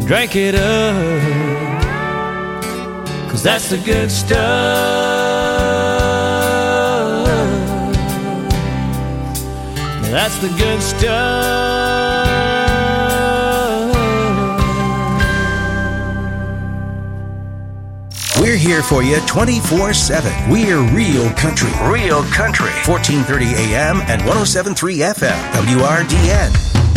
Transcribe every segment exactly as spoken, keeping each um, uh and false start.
drink it up, 'cause that's the good stuff. That's the good stuff. We're here for you twenty-four seven. We're Real Country. Real Country. fourteen thirty A M and one oh seven point three F M. W R D N.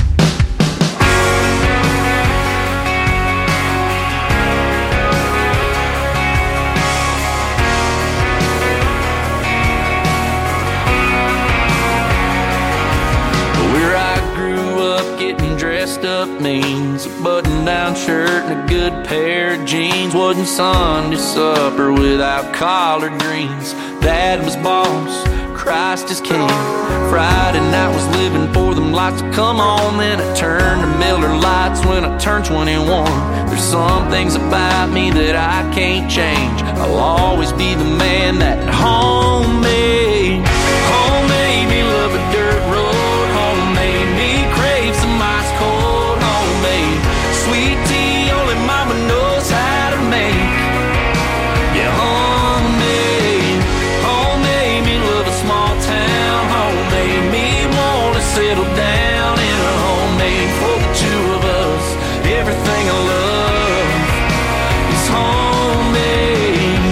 Where I grew up, getting dressed up means a button-down shirt and a good pair of jeans. Wasn't Sunday supper without collard greens. Dad was boss, Christ is king. Friday night was living for them lights to come on. Then I turned to Miller Lights when I turned twenty-one. There's some things about me that I can't change. I'll always be the man that home made. Home made me love a dirt road. Home made me crave some ice cold. Homemade sweet tea only mama knows how to make. Yeah, homemade. Home made me love a small town. Home made me want to settle down in a homemade for the two of us. Everything I love is homemade.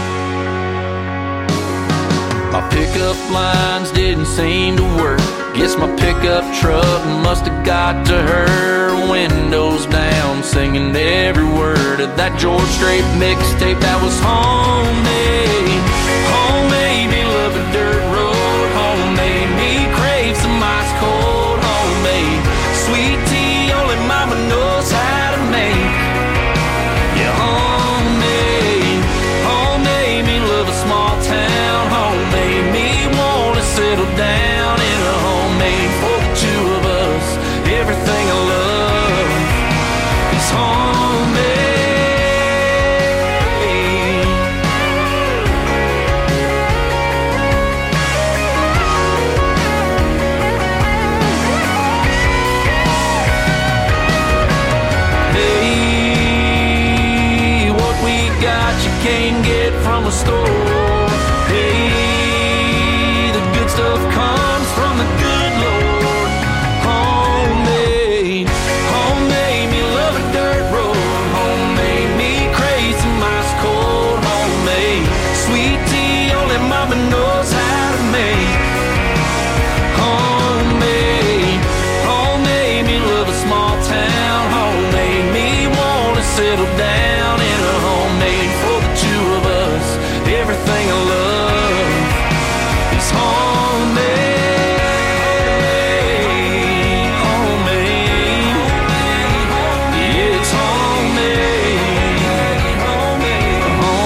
My pickup lines didn't seem to work. Guess my pickup truck must have got to her. Windows down, singing every word of that George Strait mixtape that was homemade. Homemade me love a dirt road. Homemade me crave some ice cold. Homemade sweet tea only mama knows how to make. Yeah, homemade. Homemade me love a small town. Homemade me want to settle down in a homemade for the two of us. Everything I love is homemade. Hey, what we got you can't get from a store. Hey, the good stuff comes from the good Lord. Homemade, homemade me love a dirt road. Homemade me crave some ice cold. Homemade sweet tea only mama knows how to make. Homemade, homemade me love a small town. Homemade me want to settle down in a homemade for the two of us. Everything I love is homemade. Homemade. Yeah, it's homemade. Homemade.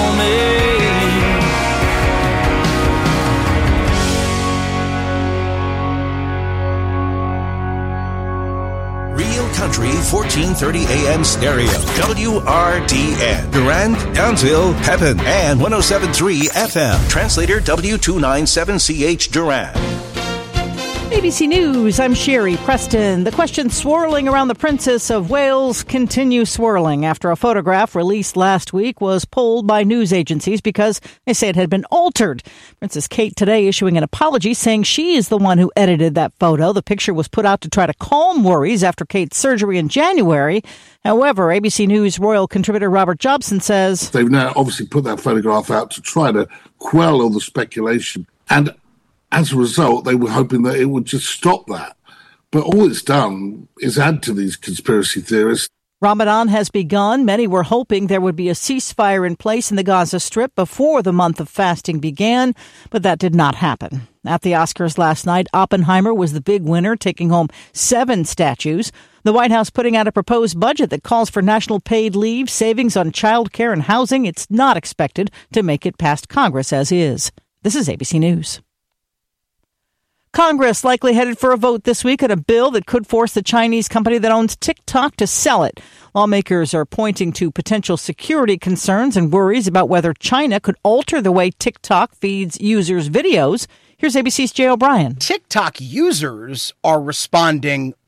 Homemade. Real Country, fourteen thirty A M stereo. W R D N. Durand, Townsville, Pepin, and one oh seven point three F M. Translator W two ninety-seven C H Durand. A B C News, I'm Sherry Preston. The questions swirling around the Princess of Wales continue swirling after a photograph released last week was pulled by news agencies because they say it had been altered. Princess Kate today issuing an apology saying she is the one who edited that photo. The picture was put out to try to calm worries after Kate's surgery in January. However, A B C News royal contributor Robert Jobson says they've now obviously put that photograph out to try to quell all the speculation. And as a result, they were hoping that it would just stop that. But all it's done is add to these conspiracy theorists. Ramadan has begun. Many were hoping there would be a ceasefire in place in the Gaza Strip before the month of fasting began, but that did not happen. At the Oscars last night, Oppenheimer was the big winner, taking home seven statues. The White House putting out a proposed budget that calls for national paid leave, savings on child care and housing. It's not expected to make it past Congress as is. This is A B C News. Congress likely headed for a vote this week on a bill that could force the Chinese company that owns TikTok to sell it. Lawmakers are pointing to potential security concerns and worries about whether China could alter the way TikTok feeds users' videos. Here's A B C's Jay O'Brien. TikTok users are responding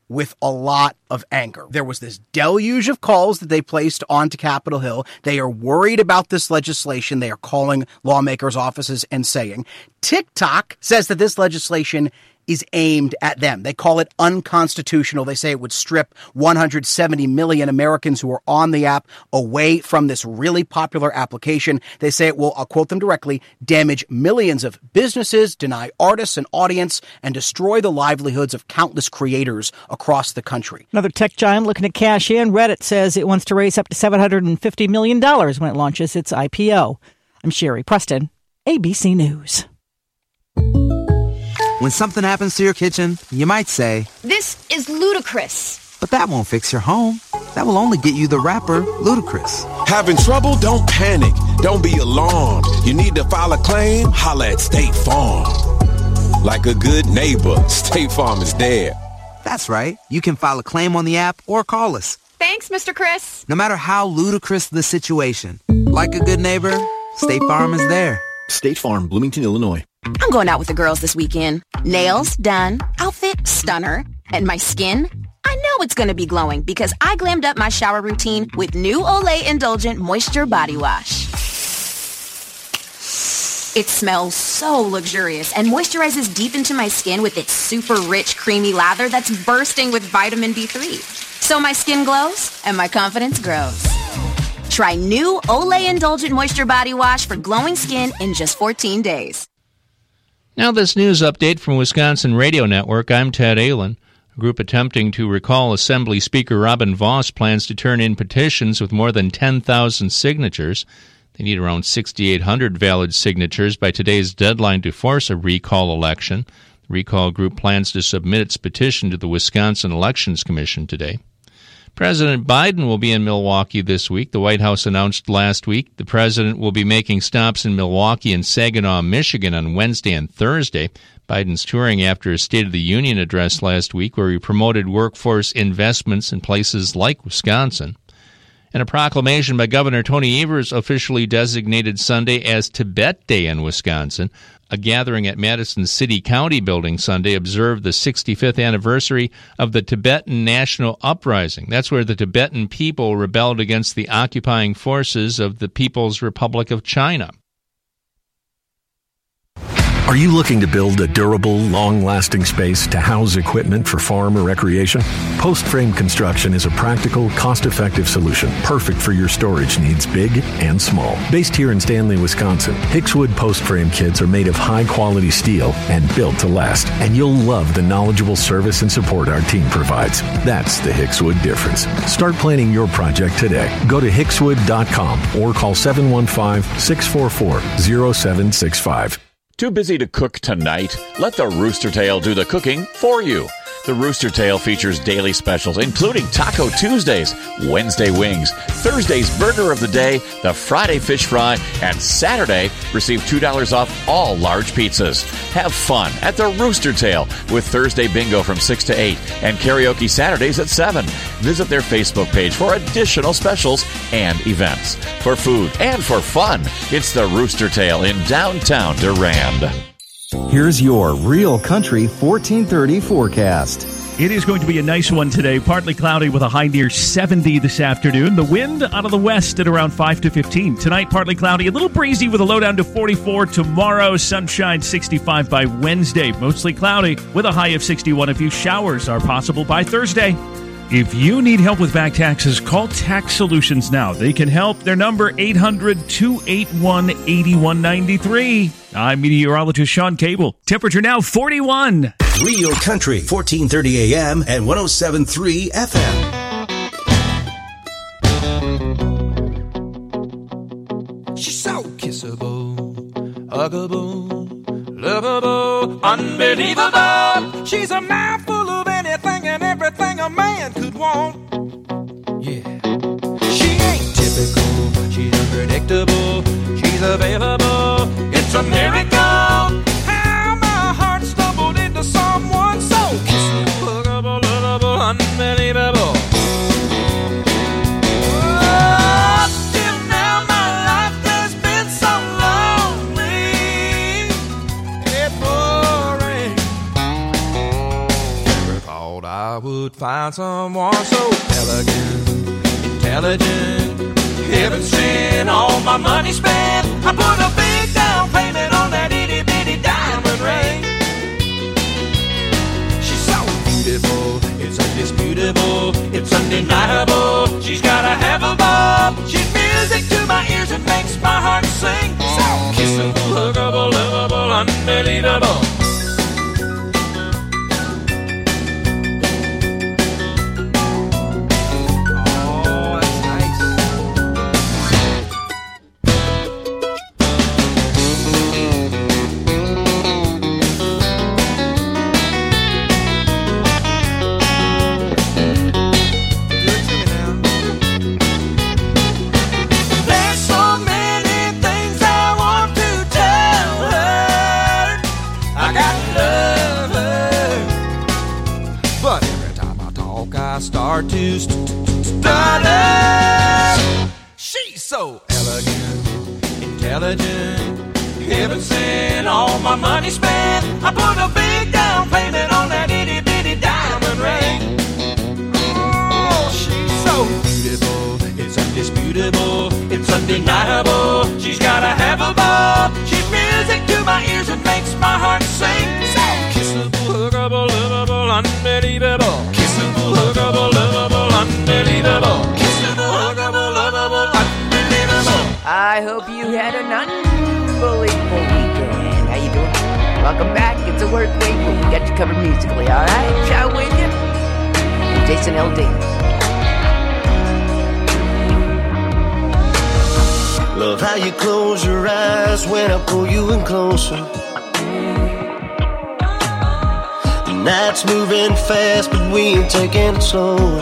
with a lot of anger. There was this deluge of calls that they placed onto Capitol Hill. They are worried about this legislation. They are calling lawmakers' offices and saying, TikTok says that this legislation is aimed at them. They call it unconstitutional. They say it would strip one hundred seventy million Americans who are on the app away from this really popular application. They say it will, I'll quote them directly, damage millions of businesses, deny artists an audience, and destroy the livelihoods of countless creators across the country. Another tech giant looking to cash in. Reddit says it wants to raise up to seven hundred fifty million dollars when it launches its I P O. I'm Sherry Preston, A B C News. When something happens to your kitchen, you might say, "This is ludicrous." But that won't fix your home. That will only get you the rapper, Ludacris. Having trouble? Don't panic. Don't be alarmed. You need to file a claim? Holla at State Farm. Like a good neighbor, State Farm is there. That's right. You can file a claim on the app or call us. Thanks, Mister Chris. No matter how ludicrous the situation, like a good neighbor, State Farm is there. State Farm, Bloomington, Illinois. I'm going out with the girls this weekend. Nails done, outfit stunner, and my skin, I know it's going to be glowing because I glammed up my shower routine with new Olay Indulgent Moisture Body Wash. It smells so luxurious and moisturizes deep into my skin with its super rich, creamy lather that's bursting with vitamin B three. So my skin glows and my confidence grows. Try new Olay Indulgent Moisture Body Wash for glowing skin in just fourteen days. Now this news update from Wisconsin Radio Network. I'm Ted Allen. A group attempting to recall Assembly Speaker Robin Vos plans to turn in petitions with more than ten thousand signatures. They need around six thousand eight hundred valid signatures by today's deadline to force a recall election. The recall group plans to submit its petition to the Wisconsin Elections Commission today. President Biden will be in Milwaukee this week. The White House announced last week the president will be making stops in Milwaukee and Saginaw, Michigan on Wednesday and Thursday. Biden's touring after his State of the Union address last week, where he promoted workforce investments in places like Wisconsin. And a proclamation by Governor Tony Evers officially designated Sunday as Tibet Day in Wisconsin. A gathering at Madison City County Building Sunday observed the sixty-fifth anniversary of the Tibetan National Uprising. That's where the Tibetan people rebelled against the occupying forces of the People's Republic of China. Are you looking to build a durable, long-lasting space to house equipment for farm or recreation? Post Frame Construction is a practical, cost-effective solution, perfect for your storage needs, big and small. Based here in Stanley, Wisconsin, Hickswood Post Frame kits are made of high-quality steel and built to last, and you'll love the knowledgeable service and support our team provides. That's the Hickswood difference. Start planning your project today. Go to hickswood dot com or call seven one five, six four four, zero seven six five. Too busy to cook tonight? Let the Rooster Tail do the cooking for you. The Rooster Tail features daily specials, including Taco Tuesdays, Wednesday wings, Thursday's burger of the day, the Friday fish fry, and Saturday, receive two dollars off all large pizzas. Have fun at the Rooster Tail with Thursday bingo from six to eight and karaoke Saturdays at seven. Visit their Facebook page for additional specials and events. For food and for fun, it's the Rooster Tail in downtown Durand. Here's your Real Country fourteen thirty forecast. It is going to be a nice one today. Partly cloudy with a high near seventy this afternoon. The wind out of the west at around five to fifteen. Tonight, partly cloudy, a little breezy with a low down to forty-four. Tomorrow, sunshine sixty-five by Wednesday. Mostly cloudy with a high of sixty-one. A few showers are possible by Thursday. If you need help with back taxes, call Tax Solutions now. They can help. Their number, eight hundred, two eight one, eight one nine three. I'm meteorologist Sean Cable. Temperature now forty-one. Real Country, fourteen thirty A M and one oh seven point three F M. She's so kissable, huggable, lovable, unbelievable. She's a mouthful of anything and everything a man could want. Yeah. She ain't typical, she's unpredictable, she's available. It's a miracle how my heart stumbled into someone so kissable, huggable, lovable, unbelievable. Oh, till now my life has been so lonely and boring. Never thought I would find someone so elegant, intelligent, heaven sent, all my money spent. I put a big down payment on that itty bitty diamond ring. She's so beautiful, it's undisputable, it's undeniable. She's got a half a bob. She's music to my ears and makes my heart sing. So kissable, huggable, lovable, unbelievable. I start to st- st- stutter. She's so elegant, intelligent, heaven sent, all my money spent. I put a big down payment on that itty bitty diamond ring. Oh, she's so beautiful, it's undisputable, it's undeniable. She's got a half a bob. She's music to my ears and makes my heart sing. So kissable, huggable, lovable, unbelievable. Kissable, huggable, lovable, unbelievable. Kissable, huggable, lovable, unbelievable. I hope you had an unbelievable weekend. How you doing? Welcome back. It's a work week, but we got you covered musically, all right? Ciao with you. And Jason L D. Love how you close your eyes when I pull you in closer. The night's moving fast, but we ain't taking it slow.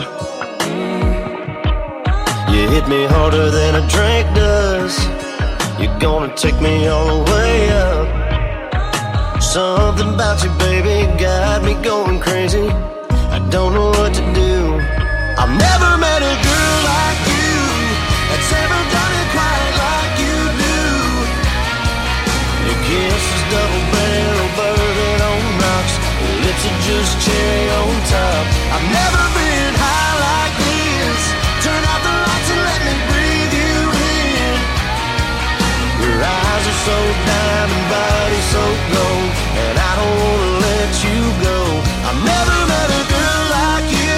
You hit me harder than a drink does. You're gonna take me all the way up. Something about you, baby, got me going crazy. I don't know what to do. I've never met a girl like you that's ever done it quite like you do. Your kiss is double barrel bourbon on rocks. Your lips are just cherry on top. I've never been high like this. Turn out the lights and let me breathe you in. Your eyes are so diamond, body so gold, and I don't wanna let you go. I've never met a girl like you.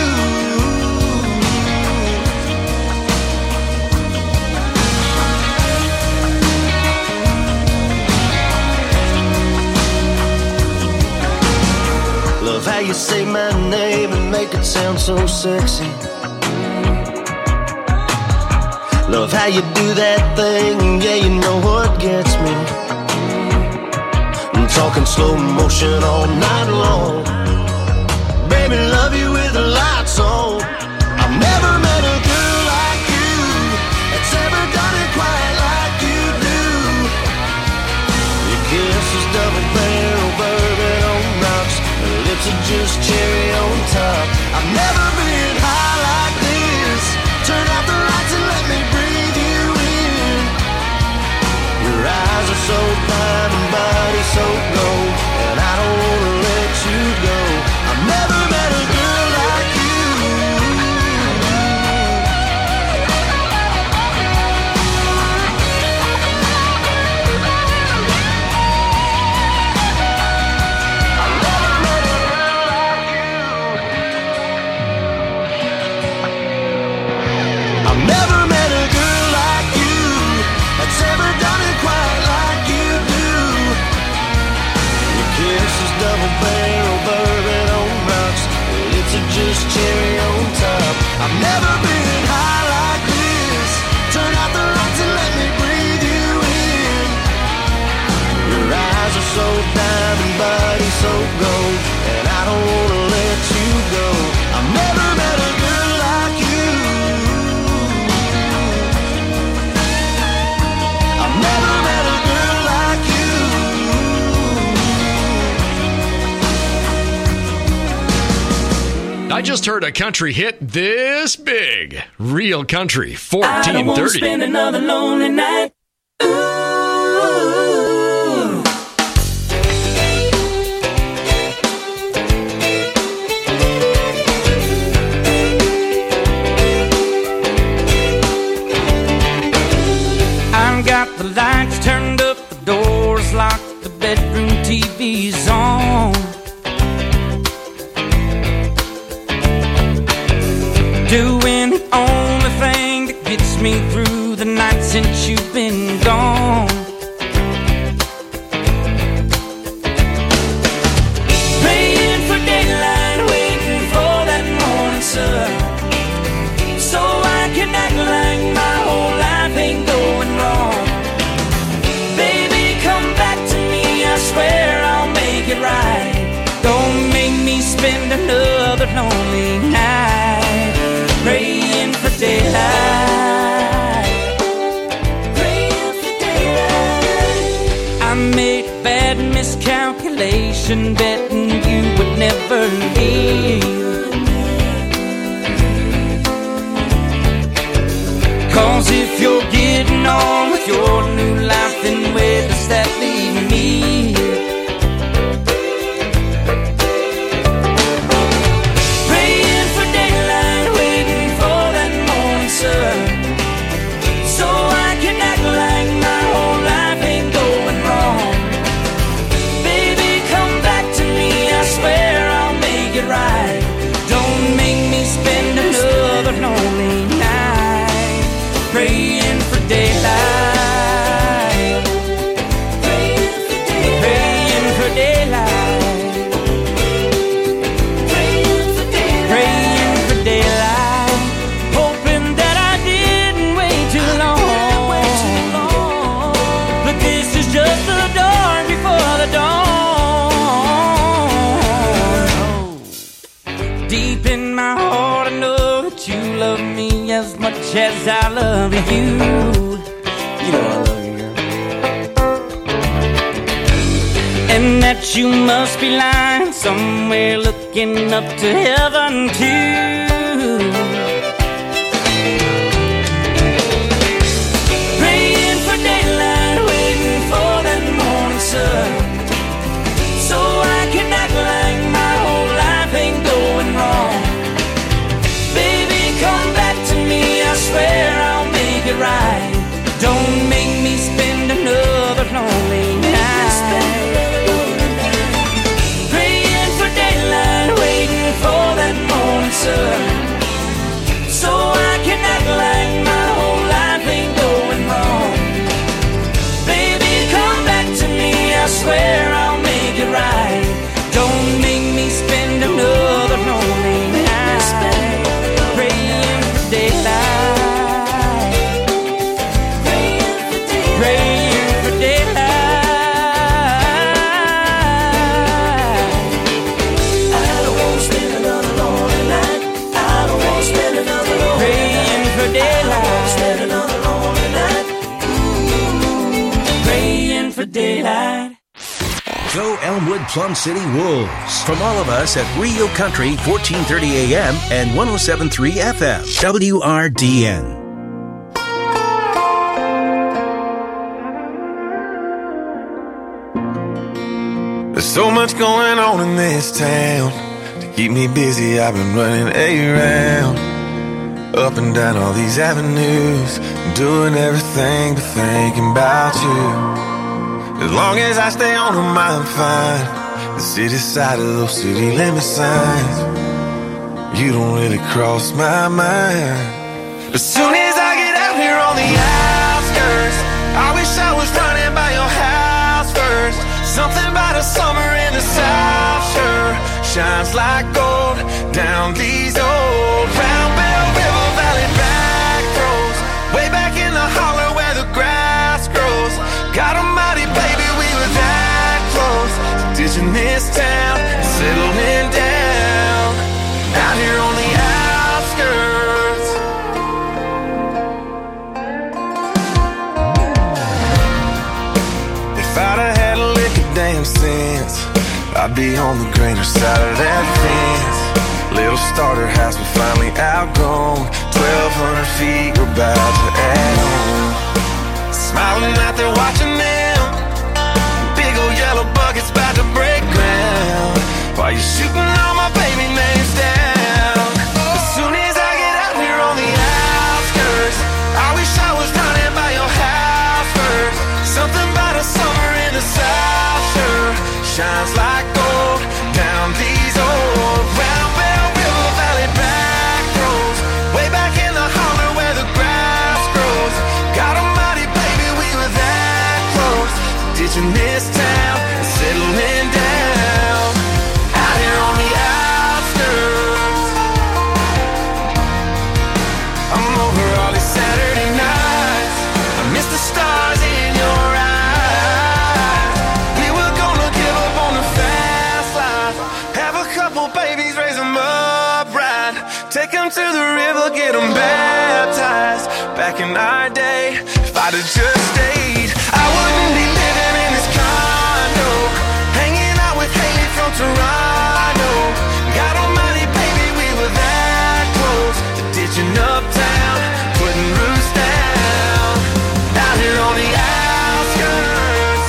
Love how you say my name and make it sound so sexy. Love how you do that thing, yeah, you know what gets me. I'm talking slow motion all night long. Baby, love you with the lights on. I've never met a girl like you that's ever done it quite like you do. Your kiss is double barrel bourbon on rocks. Your lips are just cherry on top. I've never been high like this. Turn out the lights and let me breathe you in. Your eyes are so fine and body so gold, and I don't wanna let you go. I've never met a girl like you. I've never met a girl like you that's ever done it quite like you do. Your kiss is double barrel bourbon on rocks. Your lips are just cherry on top. I've never been high like this. Turn out the lights and let me breathe you in. Your eyes are so diamond, body so gold, and I don't wanna let you go. I've never met a girl like you. I've never met a girl like you. I just heard a country hit this big. Real Country, I fourteen don't want to thirty. spend another lonely night. Ooh. The lights turned up, the doors locked, the bedroom T V's on. Doing the only thing that gets me through the night since you've been gone. Praying for daylight, waiting for that morning sun, so I can act like my whole life ain't going wrong. Baby, come back to me, I swear I'll make it right. Don't make me spend another lonely night praying for daylight. Praying for daylight. I made a bad miscalculation, betting you would never leave. Cause if you're getting on with your new life, then where does that leave me? Praying for daylight, waiting for that morning sun, so I can act like my whole life ain't going wrong. Baby, come back to me, I swear I'll make it right. Don't make me spend another lonely night praying for daylight. Praying for daylight. Praying for daylight. Praying for daylight. Praying for daylight. Hoping that I didn't wait too long. Wait too long. But this is just the dawn before the dawn. Deep in my heart I know that you love me as much as I love you. You know I love you, girl. And that you must be lying somewhere looking up to heaven too. Praying for daylight, waiting for that morning sun, so I can act like my whole life ain't going wrong. Baby, come back to me, I swear I'll make it right. Don't make me spend another lonely night praying for daylight, waiting for that morning sun, so I can act like my whole life ain't going wrong. Baby, come back to me, I swear I'll make it right. Don't make me spend another lonely night praying for daylight. Praying for daylight. Praying for daylight. I don't want to spend another lonely night. I don't want to spend another lonely night. Praying for daylight. I don't want to spend another lonely night. Ooh, praying for daylight. Go Elmwood Plum City Wolves. From all of us at Rio Country, fourteen thirty A M and one oh seven point three F M, W R D N. There's so much going on in this town. To keep me busy, I've been running around, up and down all these avenues, doing everything but thinking about you. As long as I stay on them, I'm fine. The city side of those city limit signs, you don't really cross my mind. As soon as I get out here on the outskirts, I wish I was running by your house first. Something about a summer in the South sure shines like gold down these old Round Bell River Valley back roads, way back in the holler where the grass grows. God almighty, baby, we were that close to ditching this town and settling down out here on the outskirts. If I'd have had a lick of damn sense, I'd be on the greener side of that fence. Little starter house we finally outgrown, twelve hundred feet we're about to add on. Smiling out there watching them, big old yellow buckets about to break ground, while you're shooting all my baby names down. As soon as I get out here on the outskirts, I wish I was running by your house first. shines like gold down these old round bell river valley back roads, way back in the holler where the grass grows. God almighty, baby, we were that close to ditching this town and settling down out here on the outskirts. I'm over all these Saturday nights, I miss the stars in your eyes. We were gonna give up on the fast life, have a couple babies, raise them up right, take them to the river, get them baptized. Back in our day, if I'd have just stayed, I wouldn't be living in this condo, hanging out with Haley from Toronto. God almighty, baby, we were that close to ditching uptown, putting roots down out here on the outskirts.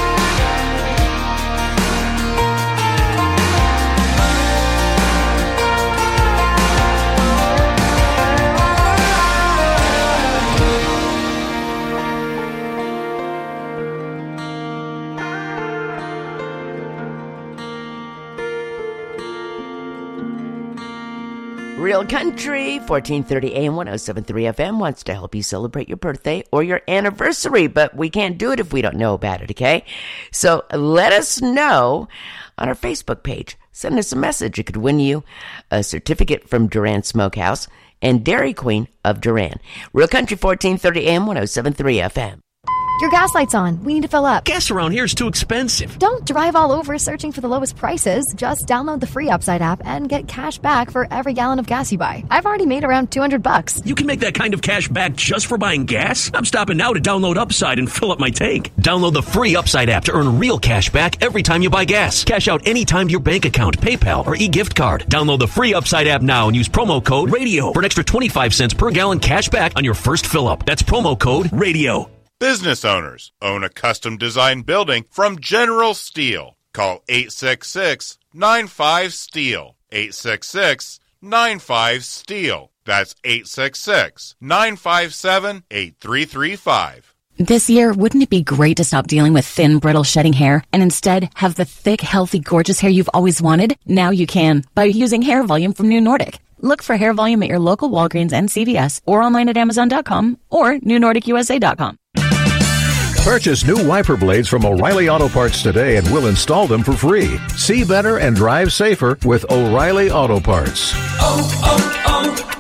Real Country, fourteen thirty A M, one oh seven point three F M wants to help you celebrate your birthday or your anniversary, but we can't do it if we don't know about it, okay? So let us know on our Facebook page. Send us a message. It could win you a certificate from Duran Smokehouse and Dairy Queen of Duran. Real Country, fourteen thirty A M, one oh seven point three F M. Your gas light's on. We need to fill up. Gas around here is too expensive. Don't drive all over searching for the lowest prices. Just download the free Upside app and get cash back for every gallon of gas you buy. I've already made around two hundred bucks. You can make that kind of cash back just for buying gas? I'm stopping now to download Upside and fill up my tank. Download the free Upside app to earn real cash back every time you buy gas. Cash out anytime to your bank account, PayPal, or e-gift card. Download the free Upside app now and use promo code RADIO for an extra twenty-five cents per gallon cash back on your first fill up. That's promo code RADIO. Business owners own a custom designed building from General Steel. Call eight six six, nine five, STEEL. eight six six, nine five, STEEL. That's eight six six, nine five seven, eight three three five. This year, wouldn't it be great to stop dealing with thin, brittle, shedding hair and instead have the thick, healthy, gorgeous hair you've always wanted? Now you can by using Hair Volume from New Nordic. Look for Hair Volume at your local Walgreens and C V S or online at Amazon dot com or New Nordic U S A dot com. Purchase new wiper blades from O'Reilly Auto Parts today and we'll install them for free. See better and drive safer with O'Reilly Auto Parts. Oh,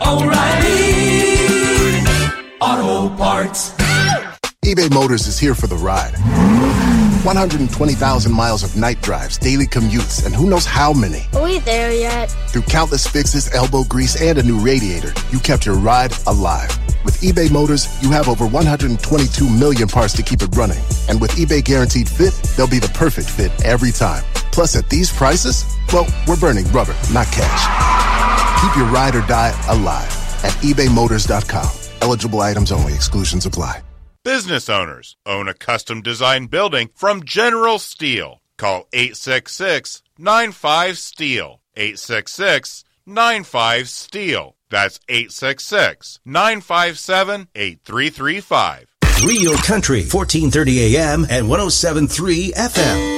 oh, oh, O'Reilly Auto Parts. eBay Motors is here for the ride. one hundred twenty thousand miles of night drives, daily commutes, and who knows how many. Are we there yet? Through countless fixes, elbow grease, and a new radiator, you kept your ride alive. With eBay Motors, you have over one hundred twenty-two million parts to keep it running. And with eBay Guaranteed Fit, they'll be the perfect fit every time. Plus, at these prices, well, we're burning rubber, not cash. Keep your ride or die alive at ebay motors dot com. Eligible items only. Exclusions apply. Business owners own a custom designed building from General Steel. Call eight six six, nine five, STEEL. eight six six, nine five, STEEL. That's eight six six, nine five seven, eight three three five. Real Country, fourteen thirty A M and one oh seven point three F M.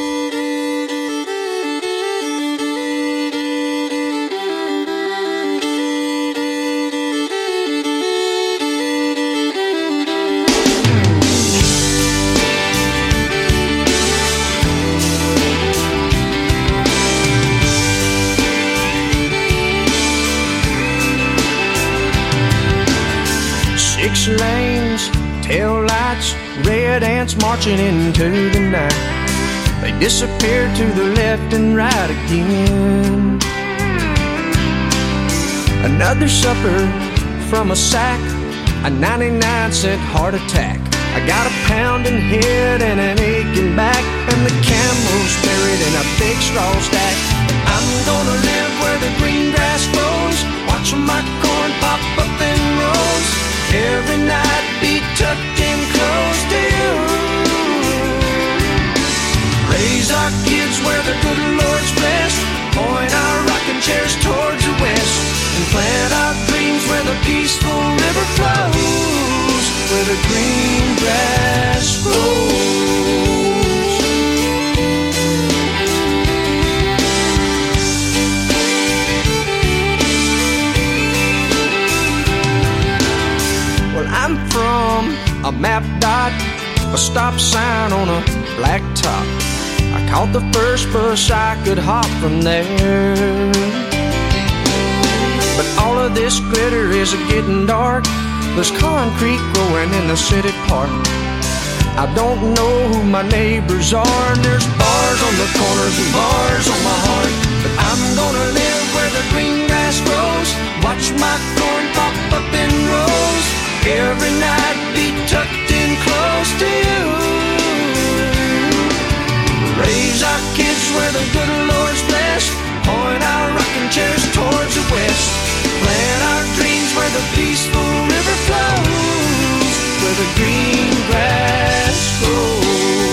Six lanes, tail lights, red ants marching into the night. They disappear to the left and right again. Another supper from a sack, a ninety-nine cent heart attack. I got a pounding head and an aching back, and the camel's buried in a big straw stack. I'm gonna live where the green grass grows, watching my corn pop up in rows. Every night be tucked in close to you. Raise our kids where the good Lord's blessed, point our rocking chairs towards the west, and plant our dreams where the peaceful river flows, where the green grass grows. a map dot, a stop sign on a black top. I caught the first bus I could hop from there. But all of this glitter is getting dark. There's concrete growing in the city park. I don't know who my neighbors are, and there's bars on the corners and bars on my heart. But I'm gonna live where the green grass grows, watch my corn pop up in rows, every night be tucked in close to you. Raise our kids where the good Lord's blessed, point our rocking chairs towards the west, plant our dreams where the peaceful river flows, where the green grass grows.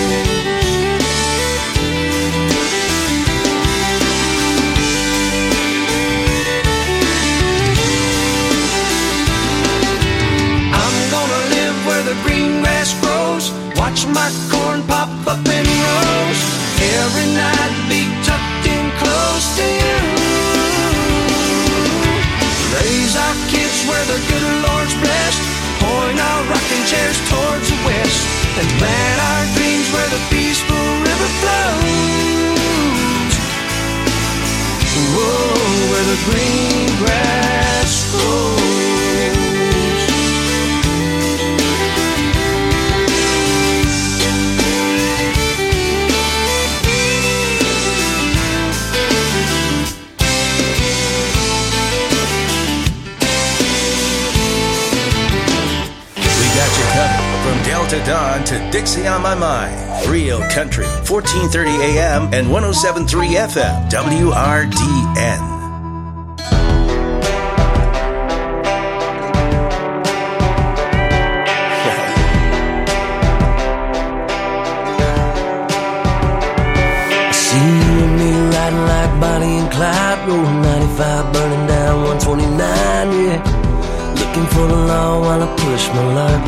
I'm gonna live where the green grass grows, watch my corn pop up in rows, every night be tucked in close to you. Raise our kids where the good Lord's blessed, point our rocking chairs towards the west, and plant our dreams where the peaceful river flows. Whoa, where the green grass grows. Got you covered from Delta Dawn to Dixie on My Mind. Real Country, fourteen thirty A M and one oh seven point three F M, W R D N. See you and me riding like Bonnie and Clyde, rolling ninety-five, burning down one twenty-nine, yeah. Looking for the law while I push my luck.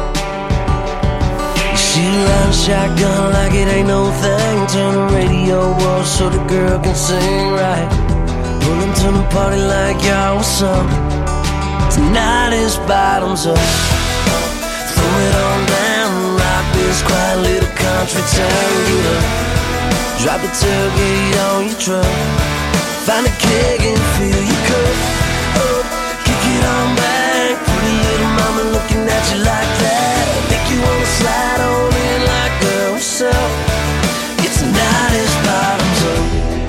You see the line shotgun like it ain't no thing. Turn the radio off so the girl can sing right. Pull them to the party like y'all, what's up? Tonight is bottoms up. Throw it on down, rock this quiet little country town. Get up, drop the tailgate on your truck, find a keg and fill your cup up, kick it on back. Pretty little mama looking at you like that, make you wanna slide on in like, girl, what's up? It's tonight is bottoms up.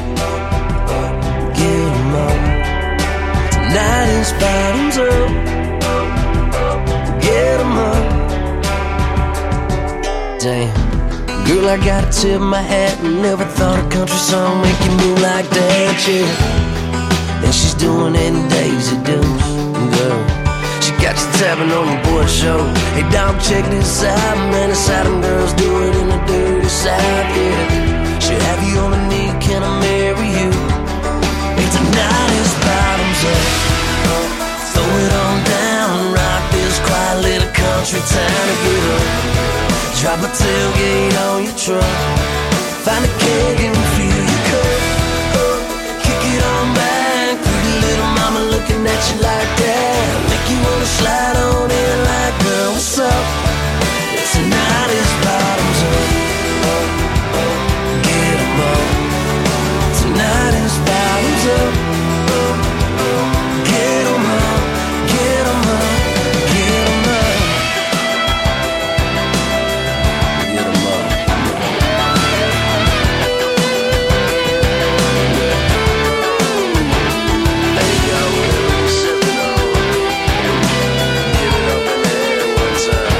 Get 'em up. Tonight is bottoms up. Get 'em up. Damn, girl, I gotta tip my hat. Never thought a country song make you move like that, yeah. And she's doing it in Daisy Dukes, girl. Got you tapping on your boy show. Hey, dog, check this out, man. It's how them girls do it in the dirty South, yeah. Should have you on a knee, can I marry you? Hey, tonight is bottoms up. Throw it on down, rock this quiet little country town and get up. Drop a tailgate on your truck, find a keg and fill your cup up, kick it on back. Pretty little mama looking at you like that, make you wanna slide on in like, girl, what's up? Tonight is bottoms up. Get 'em up. Tonight is bottoms up. Get 'em up. Get 'em up. Get 'em up. Get 'em up. Hey, yo, sip it up. Give it up in there one time.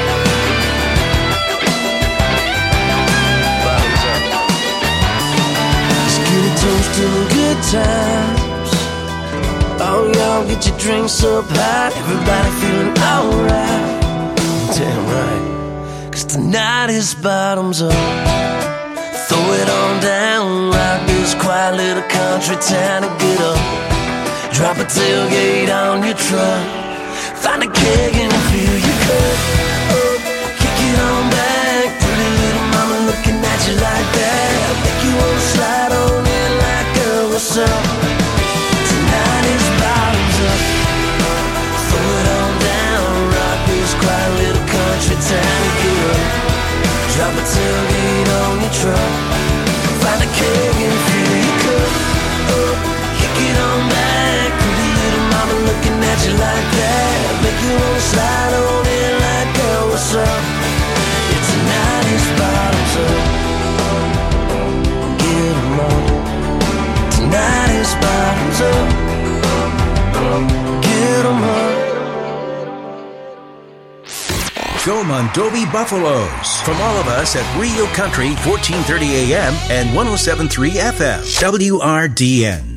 Bottoms up. Let's get a toast to the good times. Oh, y'all get your drinks up high. Everybody feeling alright. Damn right. 'Cause tonight is bottoms up. Throw it on down, rock this quiet little country town and get up. Drop a tailgate on your truck, find a keg and fill your cup up, kick it on back. Pretty little mama looking at you like that, make you wanna slide on in like, girl, what's up? Tonight is bottoms up. Throw it on down, rock this quiet little country town. Mondovi Buffaloes. From all of us at Rio Country, fourteen thirty A M and one oh seven point three F M, W R D N.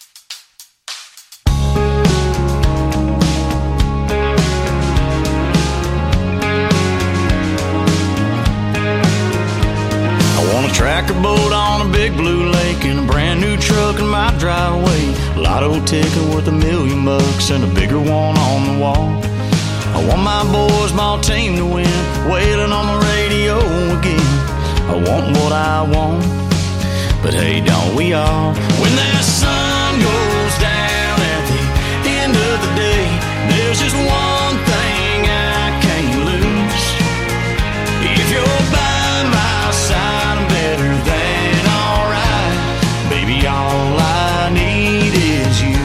Tractor boat on a big blue lake and a brand new truck in my driveway. Lotto ticket worth a million bucks and a bigger one on the wall. I want my boys, my team to win, wailing on the radio again. I want what I want, but hey, don't we all? When that sun goes down at the end of the day, there's just one thing I can't lose. If you're by my side, I'm better than alright. Baby, all I need is you.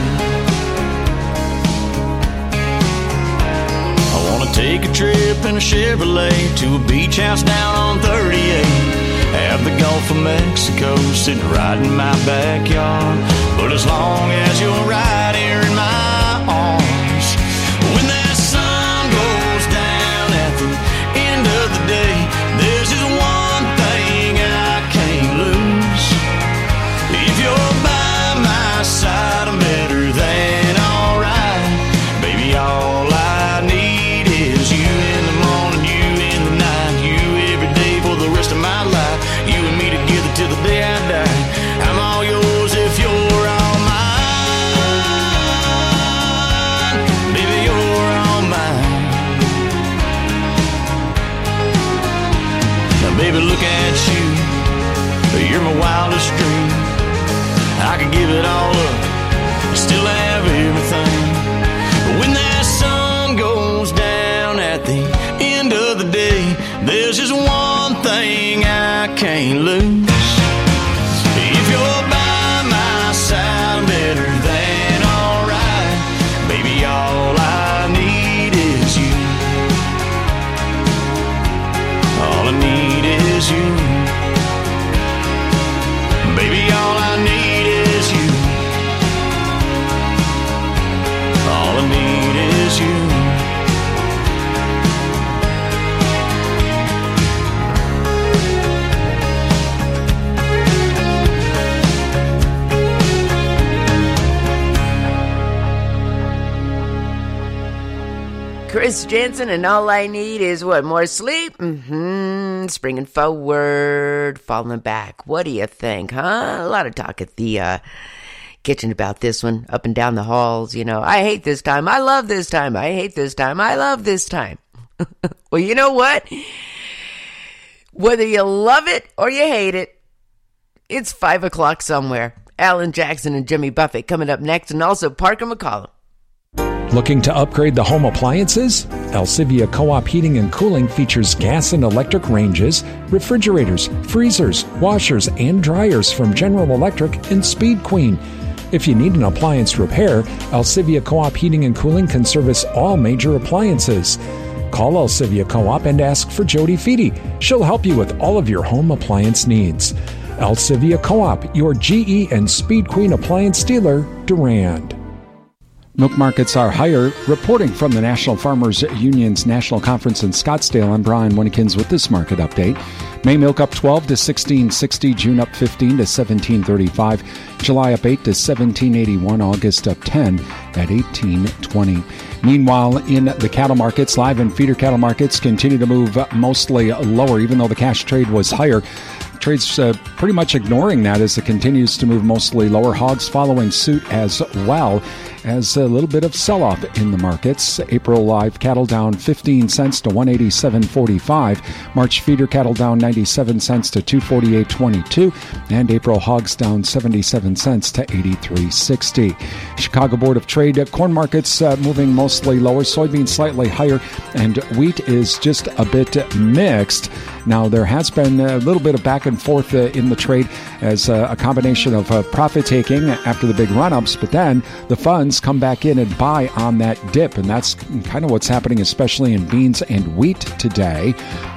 I wanna take a trip in a Chevrolet to a beach house down on thirty-eight. Have the Gulf of Mexico sitting right in my backyard. But as long as you're right here in my arms, when that sun goes down at the end of the day, there's just one thing I can't lose. If you're by my side, I'm better than alright. Baby, all I need is you in the morning, you in the night, you every day for the rest of my life. You and me together till the day I die. I'm all yours if you're all mine. Baby, you're all mine. Now, baby, look at you. You're my wildest dream. I could give it all up, still have everything. But when that sun goes down at the end of the day, there's just one thing I can't lose. If you're by my side, I'm better than alright. Baby, all I need is you. All I need is you. Baby, all I need is you. All I need is you. Chris Jensen, and all I need is what? More sleep? Mm-hmm. Springing forward, falling back. What do you think, huh? A lot of talk at the uh, kitchen about this one, up and down the halls. You know, I hate this time. I love this time. I hate this time. I love this time. Well, you know what? Whether you love it or you hate it, it's five o'clock somewhere. Alan Jackson and Jimmy Buffett coming up next, and also Parker McCollum. Looking to upgrade the home appliances? Alcivia Co-op Heating and Cooling features gas and electric ranges, refrigerators, freezers, washers, and dryers from General Electric and Speed Queen. If you need an appliance repair, Alcivia Co-op Heating and Cooling can service all major appliances. Call Alcivia Co-op and ask for Jody Feedy. She'll help you with all of your home appliance needs. Alcivia Co-op, your G E and Speed Queen appliance dealer, Durand. Milk markets are higher. Reporting from the National Farmers Union's National Conference in Scottsdale, I'm Brian Winnekins with this market update. May milk up twelve to sixteen sixty, June up fifteen to seventeen thirty-five, July up eight to seventeen eighty-one, August up ten at eighteen twenty. Meanwhile, in the cattle markets, live and feeder cattle markets continue to move mostly lower, even though the cash trade was higher. Trade's uh, pretty much ignoring that as it continues to move mostly lower. Hogs following suit as well as a little bit of sell-off in the markets. April live cattle down fifteen cents to one eighty-seven forty-five. March feeder cattle down ninety-seven cents to two forty-eight twenty-two. And April hogs down seventy-seven cents to eighty-three sixty. Chicago Board of Trade uh, corn markets uh, moving mostly lower. Soybeans slightly higher. And wheat is just a bit mixed. Now, there has been a little bit of back and forth uh, in the trade as uh, a combination of uh, profit-taking after the big run-ups, but then the funds come back in and buy on that dip, and that's kind of what's happening, especially in beans and wheat today.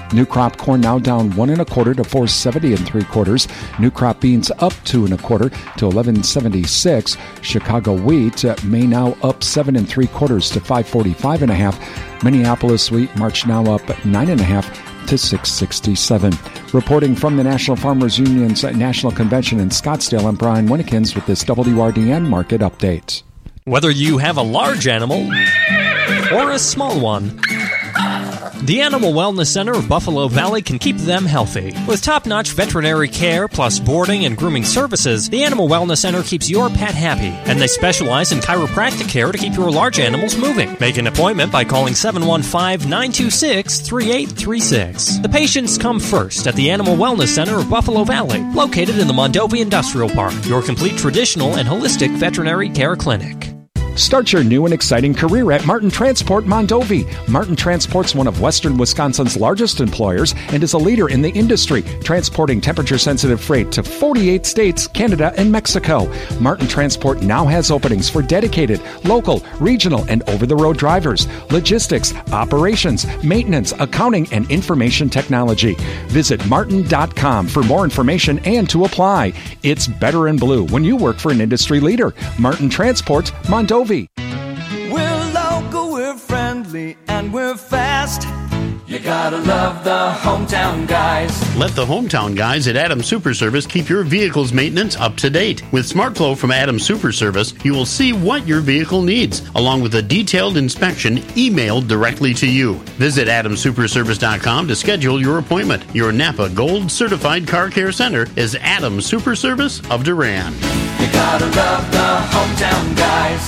New crop corn now down one and a quarter to four seventy and three quarters. New crop beans up two and a quarter to eleven seventy-six. Chicago wheat uh, may now up seven and three quarters to five forty-five and a half. Minneapolis wheat March now up nine and a half to six sixty-seven. Reporting from the National Farmers Union's National Convention in Scottsdale, I'm Brian Winnekins with this W R D N Market Update. Whether you have a large animal or a small one, the Animal Wellness Center of Buffalo Valley can keep them healthy. With top-notch veterinary care plus boarding and grooming services, the Animal Wellness Center keeps your pet happy, and they specialize in chiropractic care to keep your large animals moving. Make an appointment by calling seven one five, nine two six, three eight three six. The patients come first at the Animal Wellness Center of Buffalo Valley, located in the Mondovi Industrial Park, your complete traditional and holistic veterinary care clinic. Start your new and exciting career at Martin Transport Mondovi. Martin Transport's one of Western Wisconsin's largest employers and is a leader in the industry, transporting temperature-sensitive freight to forty-eight states, Canada, and Mexico. Martin Transport now has openings for dedicated, local, regional, and over-the-road drivers, logistics, operations, maintenance, accounting, and information technology. Visit martin dot com for more information and to apply. It's better in blue when you work for an industry leader. Martin Transport Mondovi. We're local, we're friendly, and we're fast. You gotta love the hometown guys. Let the hometown guys at Adams Super Service keep your vehicle's maintenance up to date. With SmartFlow from Adams Super Service, you will see what your vehicle needs, along with a detailed inspection emailed directly to you. Visit adams super service dot com to schedule your appointment. Your Napa Gold Certified Car Care Center is Adams Super Service of Duran. You gotta love the hometown guys.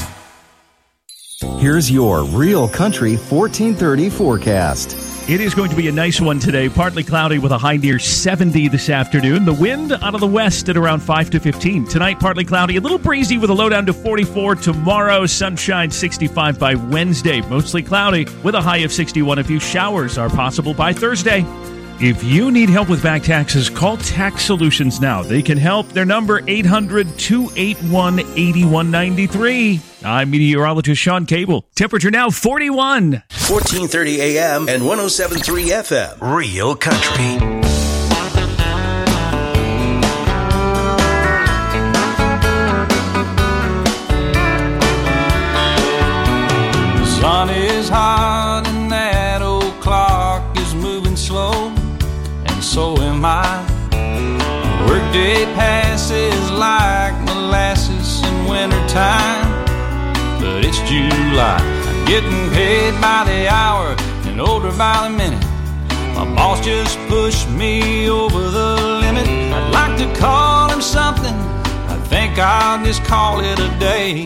Here's your Real Country fourteen thirty forecast. It is going to be a nice one today. Partly cloudy with a high near seventy this afternoon. The wind out of the west at around five to fifteen. Tonight, partly cloudy, a little breezy with a low down to forty-four. Tomorrow, sunshine sixty-five by Wednesday. Mostly cloudy with a high of sixty-one. A few showers are possible by Thursday. If you need help with back taxes, call Tax Solutions now. They can help. Their number, eight hundred, two eight one, eight one nine three. I'm meteorologist Sean Cable. Temperature now forty-one. fourteen thirty A M and one oh seven point three F M. Real Country. The sun is hot and that old clock is moving slow, and so am I. Workday passes like molasses in wintertime, but it's July. I'm getting paid by the hour and older by the minute. My boss just pushed me over the limit. I'd like to call him something, I think I'll just call it a day.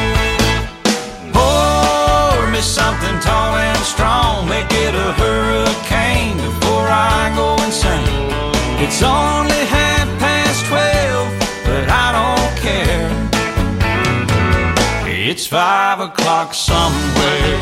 Pour me something tall and strong, make it a hurricane before I go insane. It's only half past twelve, but I don't care. It's five o'clock somewhere.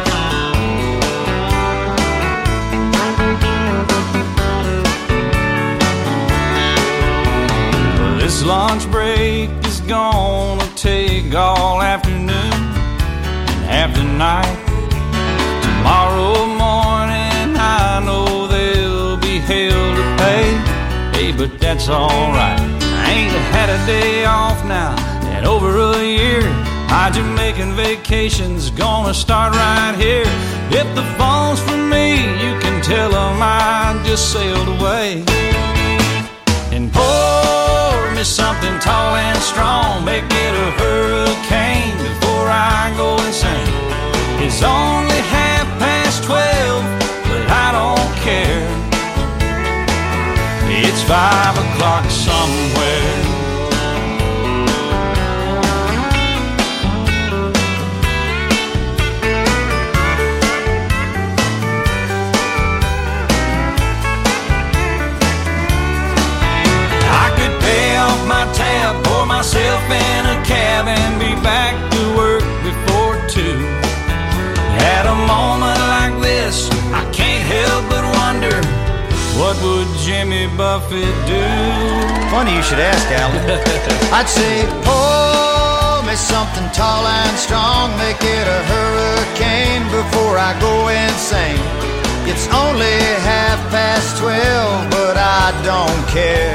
Well, this lunch break is gonna take all afternoon and half the night. Tomorrow morning I know there'll be hell to pay. Hey, but that's alright. I ain't had a day off now in over a year. My Jamaican vacation's gonna start right here. If the phone's for me, you can tell them I just sailed away. And pour me something tall and strong, make it a hurricane before I go insane. It's only half past twelve, but I don't care. It's five o'clock somewhere. Tab, pour myself in a cab and be back to work before two. At a moment like this, I can't help but wonder, what would Jimmy Buffett do? Funny you should ask, Alan. I'd say, pour me something tall and strong, make it a hurricane before I go insane. It's only half past twelve, but I don't care.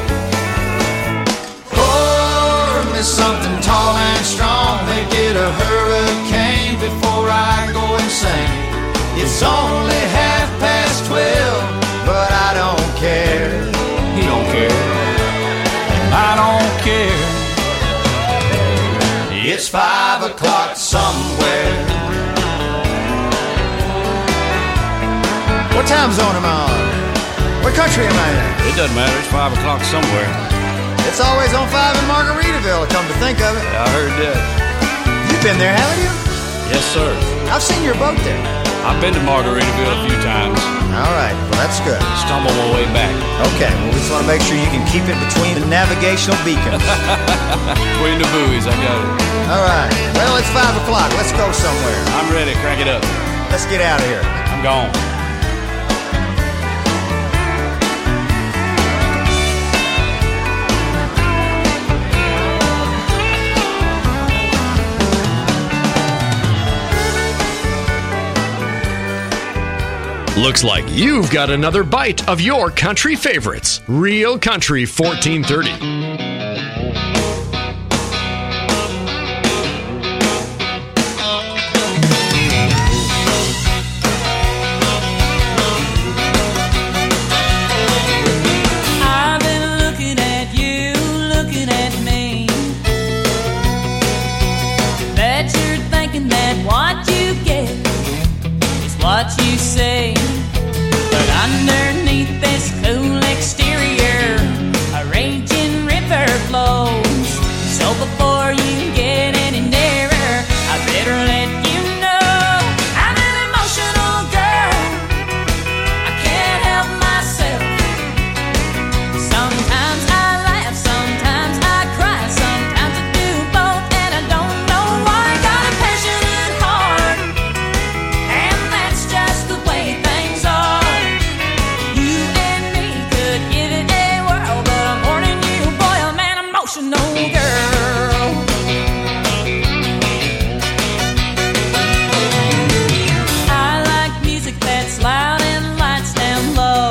Pour me something tall and strong, make it a hurricane before I go insane. It's only half past twelve, but I don't care. He don't care, and I don't care. It's five o'clock somewhere. What time zone am I on? What country am I in? It doesn't matter. It's five o'clock somewhere. It's always on five in Margaritaville, come to think of it. Yeah, I heard that. You've been there, haven't you? Yes, sir. I've seen your boat there. I've been to Margaritaville a few times. All right, well, that's good. Stumble my way back. Okay, well, we just want to make sure you can keep it between the navigational beacons. Between the buoys, I got it. All right, well, it's five o'clock. Let's go somewhere. I'm ready. Crank it up. Let's get out of here. I'm gone. Looks like you've got another bite of your country favorites. Real Country fourteen thirty. I've been looking at you, looking at me. Bet you're thinking that what you get is what you say. But underneath this cool exterior, a raging river flows. So before you get any nearer, I better let you know I'm an emotional girl. I can't help myself. Sometimes I laugh, sometimes I cry, sometimes I do both, and I don't know why. Got a passionate heart, and that's just the way things are. You and me could give it a whirl, but I'm warning you, boy, I'm an emotional girl. I like music that's loud and lights down low.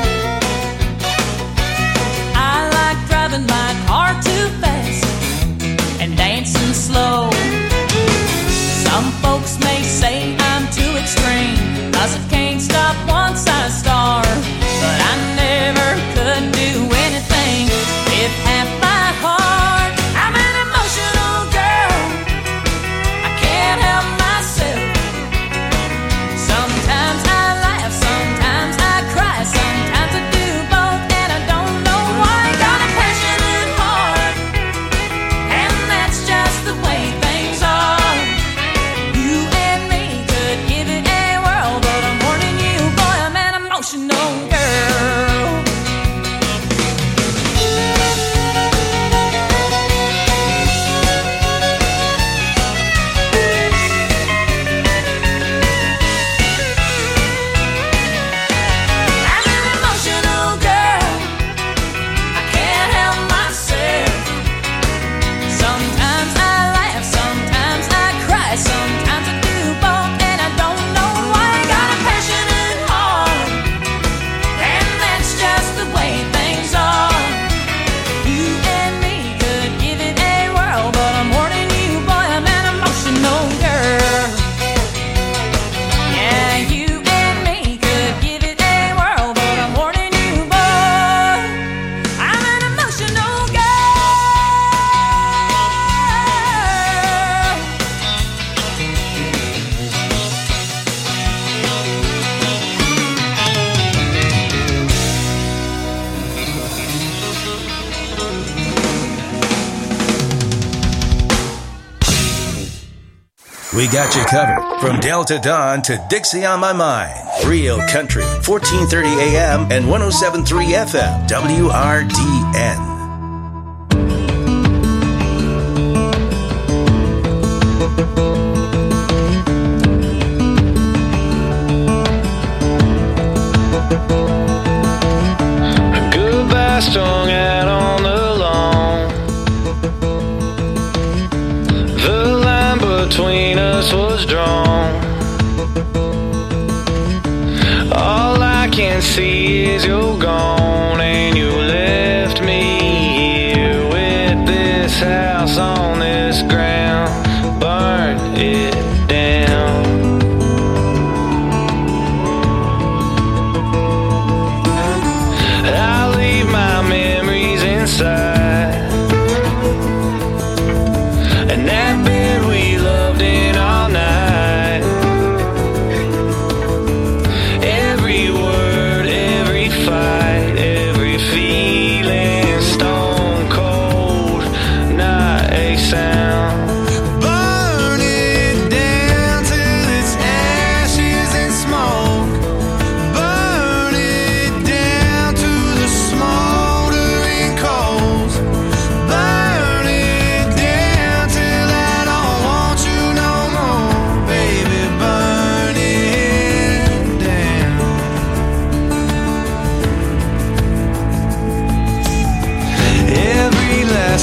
I like driving my car too fast and dancing slow. Some folks may say I'm too extreme, 'cause I can't stop once I start. But I never could do anything with half my heart. I'm an emotional girl. I can't help myself. Sometimes I laugh, sometimes I cry, sometimes I do both, and I don't know why. Got a passionate heart, and that's just the way things are. You and me could give it a whirl, but I'm warning you, boy, I'm an emotional girl. I'm an emotional girl. I can't help myself. Sometimes I laugh, sometimes I cry, sometimes I do both, and I don't know why. Got a passionate heart, and that's just the way things are. You and me could give it a whirl, but I'm warning you, boy, I'm an emotional girl. Yeah, you and me could give it a whirl, but I'm warning you, boy, I'm an emotional girl. We got you covered from Delta Dawn to Dixie on My Mind. Real Country, fourteen thirty A M and one oh seven point three F M, W R D N. Goodbye strung out on the lawn. The line between us was drawn. All I can see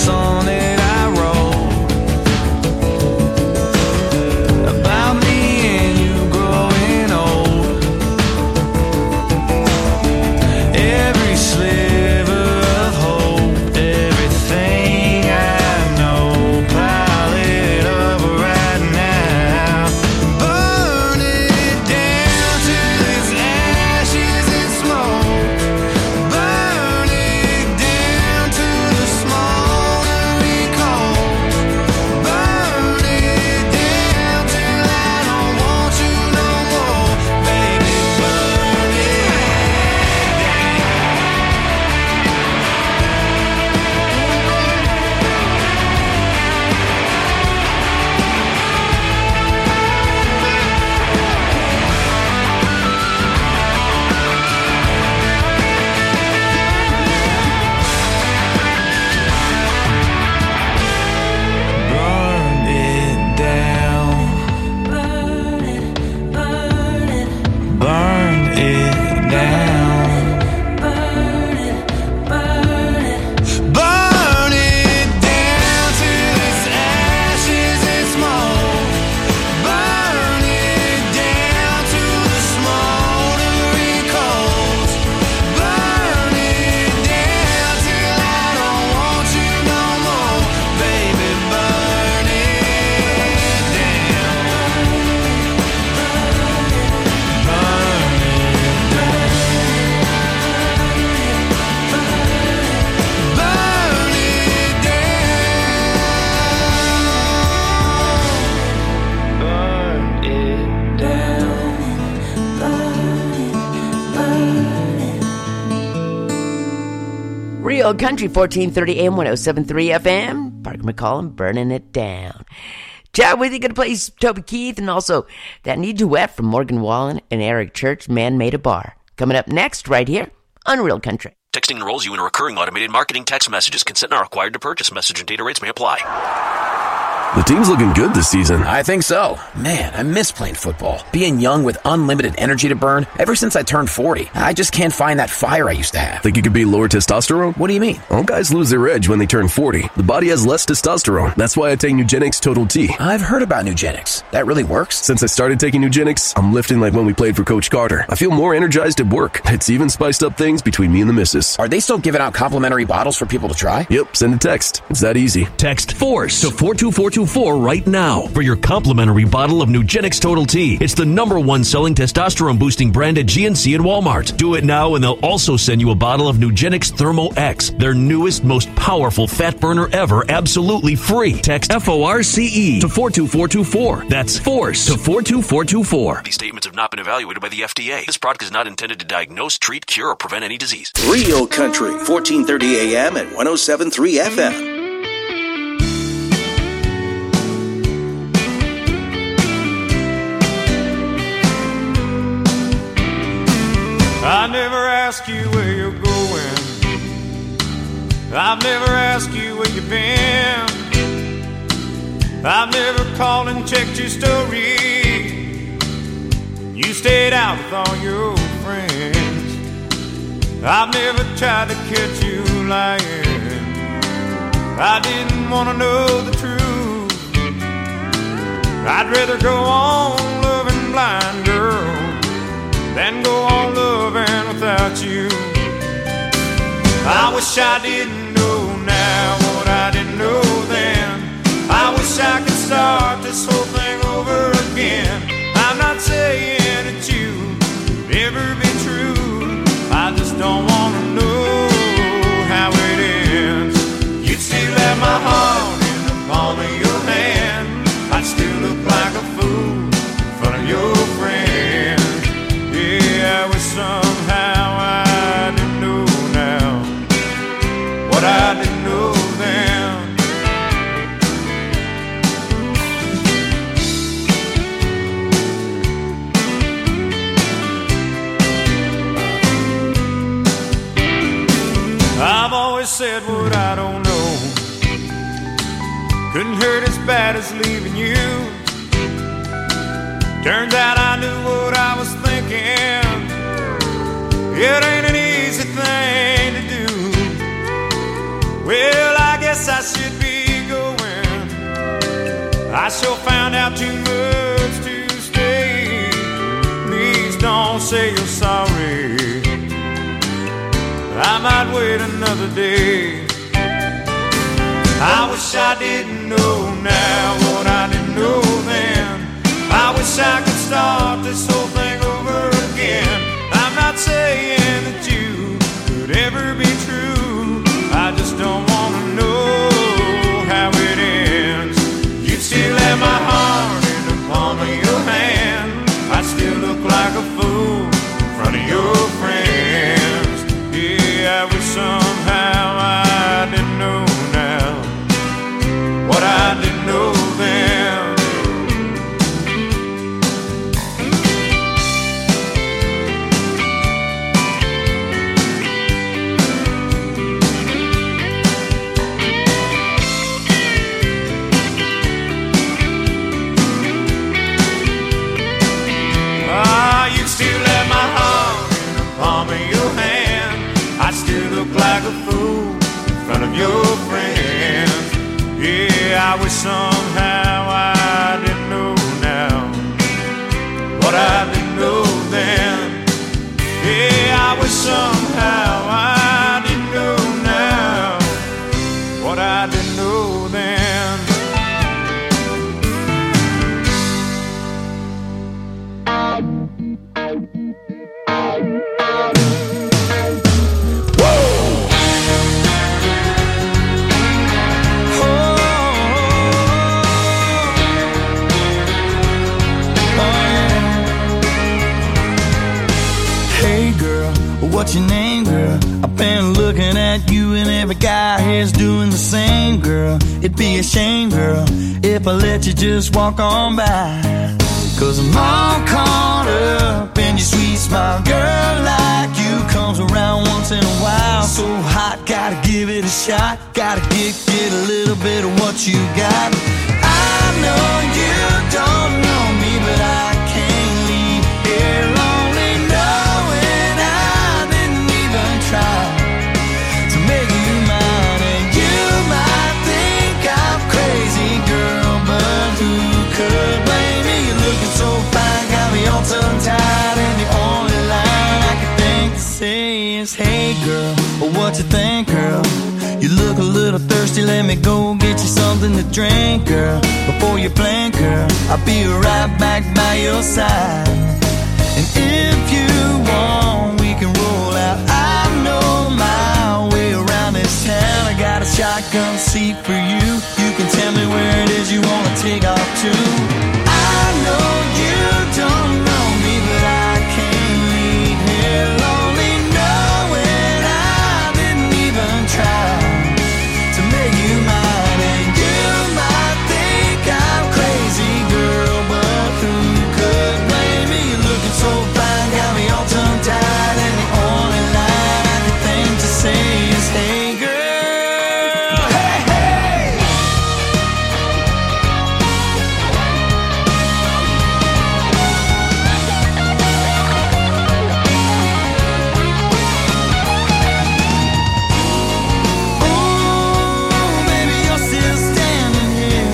song that I wrote about me and you growing old. Every sliver of hope, everything I know, pile it up right now. Burn it down till it's ashes and smoke. Burn it down to the smoldering coals. Burn it down till I don't want you no more. Baby, burn it Burn it down. Burn it, burn it. Burn it down. Burn it, burn it. Burn it down till it's ashes and smoke. Burn it down to the smoldering coals. Burn it down till I don't want you no more. Baby, burn it down. Burn it down. Burn it down. Burn it down. Real Country, fourteen thirty A M, one oh seven point three F M. Parker McCollum, burning it down. Chat with you, gonna play Toby Keith and also that new duet from Morgan Wallen and Eric Church, Man Made a Bar. Coming up next, right here on Real Country. Texting enrolls you in a recurring automated marketing text messages. Consent not required to purchase. Message and data rates may apply. The team's looking good this season. I think so. Man, I miss playing football. Being young with unlimited energy to burn. Ever since I turned forty, I just can't find that fire I used to have. Think it could be lower testosterone? What do you mean? All guys lose their edge when they turn forty. The body has less testosterone. That's why I take Nugenix Total T. I've heard about Nugenix. That really works? Since I started taking Nugenix, I'm lifting like when we played for Coach Carter. I feel more energized at work. It's even spiced up things between me and the missus. Are they still giving out complimentary bottles for people to try? Yep, send a text. It's that easy. Text FORCE to four two four two four right now for your complimentary bottle of Nugenix Total T. It's the number one selling testosterone boosting brand at G N C and Walmart. Do it now and they'll also send you a bottle of Nugenix Thermo X, their newest, most powerful fat burner ever, absolutely free. Text F O R C E to four two four two four. That's FORCE to four two four two four. These statements have not been evaluated by the F D A. This product is not intended to diagnose, treat, cure, or prevent any disease. Real Country, fourteen thirty A M and one oh seven point three F M. I never ask you where you're going. I've never asked you where you've been. I've never called and checked your story. You stayed out with all your friends. I've never tried to catch you lying. I didn't want to know the truth. I'd rather go on loving blind, girl, than go on loving without you. I wish I didn't know now what I didn't know then. I wish I could start this whole thing over again. I'm not saying that you would ever be true. I just don't want to know how it ends. You'd still have my heart in the palm of your hand. I'd still look like a fool in front of your friends. Yeah, I wish somehow I didn't know now what I didn't know then. I've always said what I don't know. Couldn't hurt as bad as leaving you. Turns out I knew what I was thinking. It ain't an easy thing to do. Well, I guess I should I sure found out too much to stay. Please don't say you're sorry. I might wait another day. I wish I didn't know now what I didn't know then. I wish I could start this whole thing over again. I'm not saying that you could ever be true. I just don't want to know how it ends. You'd still have my heart in the palm of your hand. I'd still look like a fool in front of your friends. Yeah, I wish somehow I didn't know now what I didn't know then. Like a fool in front of your friends. Yeah, I wish somehow I didn't know now what I didn't know then. Yeah, I wish somehow I didn't know now what I didn't know then. What's your name, girl? I've been looking at you and every guy here's doing the same, girl. It'd be a shame, girl, if I let you just walk on by. Cause I'm all caught up in your sweet smile. Girl like you comes around once in a while. So hot, gotta give it a shot. Gotta get, get a little bit of what you got. I know you don't know me, but I can't leave here lonely knowing I didn't even try to make you mine. And you might think I'm crazy, girl, but who could blame me? You're looking so fine, got me all tongue-tied, and the only line I can think to say is, hey girl, what you think, girl? You look a little thirsty, let me go get you something to drink, girl. Before you blink, girl, I'll be right back by your side. And if you want, we can roll out. I know my way around this town. I got a shotgun seat for you. You can tell me where it is you wanna take off to. I know you don't know me, but I can't leave here lonely knowing I didn't even try to make you mine. And you might think I'm crazy, girl, but who could blame me? You're looking so fine, got me all tongue-tied, and the only line I can think to say is, hey girl, hey, hey. Ooh, baby, you're still standing here.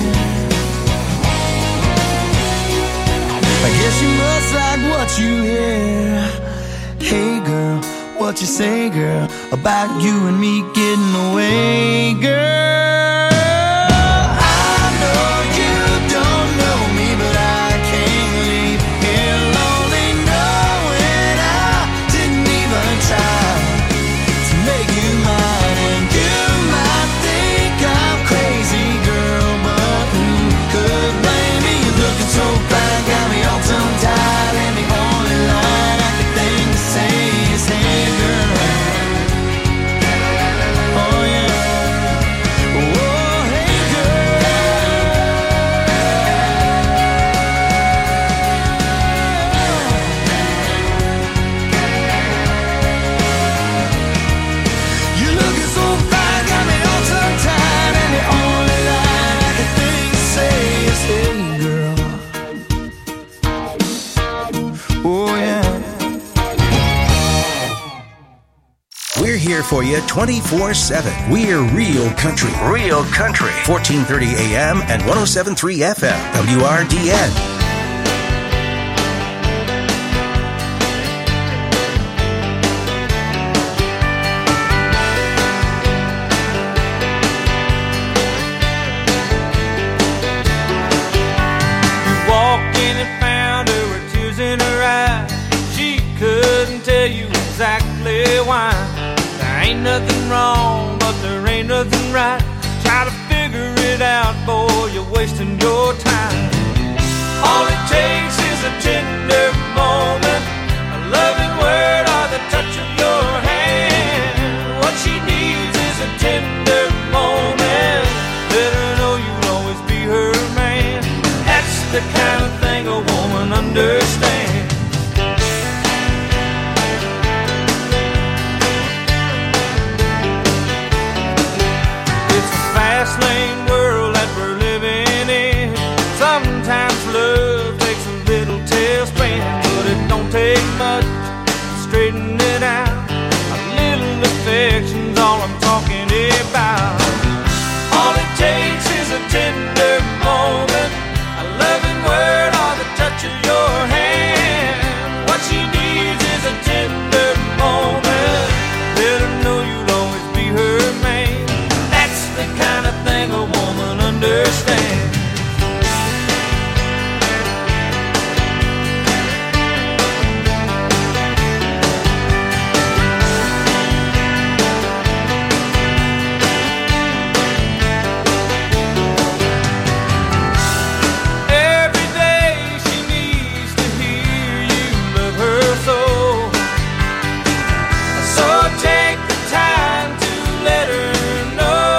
I guess you must like what you hear. Hey girl, what you say, girl, about you and me getting away, girl? I know you don't know me, but I can't leave here lonely knowing I didn't even try to make you mine. And you might think I'm crazy, girl, but who could blame me? You're looking so fine, got me all tongue-tied, and the only line I can think to say is, hey girl. Oh yeah. for you twenty-four seven. We're Real Country. Real Country. fourteen thirty A M and one oh seven point three F M. W R D N. Exactly why. There ain't nothing wrong, but there ain't nothing right. Try to figure it out, boy, you're wasting your time. All it takes is a tender moment, a loving word or the touch of your hand. What she needs is a tender moment. Let her know you'll always be her man. That's the kind of thing a woman understands. Fast lane world that we're living in. Sometimes love takes a little tailspin, but it don't take much to straighten it out. A little affection's all I'm talking about. All it takes is a tender moment, a loving word or the touch of your hand. What she needs is a tender moment. Let her know you'll always be her man. The kind of thing a woman understands. Every day she needs to hear you love her so. So take the time to let her know.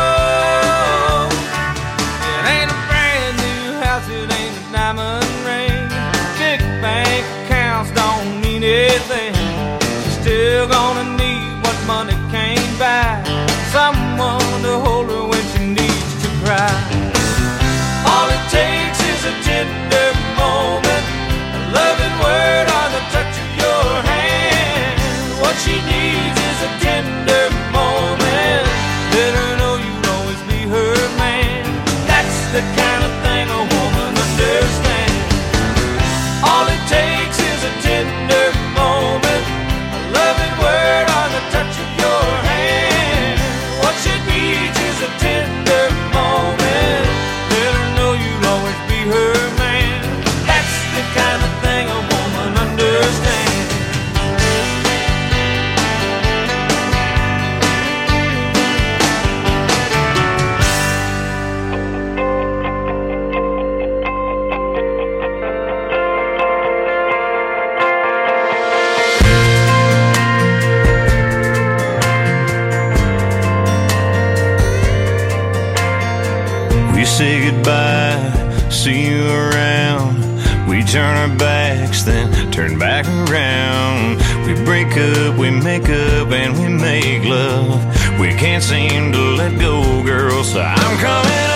Still gonna need what money can't buy. Someone to hold her when she needs to cry. All it takes is a tender moment, a loving word or the touch of your hand. What she needs is a tender moment. Let her know you'll always be her man. That's the kind of thing a woman understands. All it takes is a tender moment, loving word on the touch of your hand. What she needs is a tender moment. Let her know you'll always be her man. That's the kind of thing a woman understands. Say goodbye, see you around. We turn our backs, then turn back around. We break up, we make up, and we make love. We can't seem to let go, girl, so I'm coming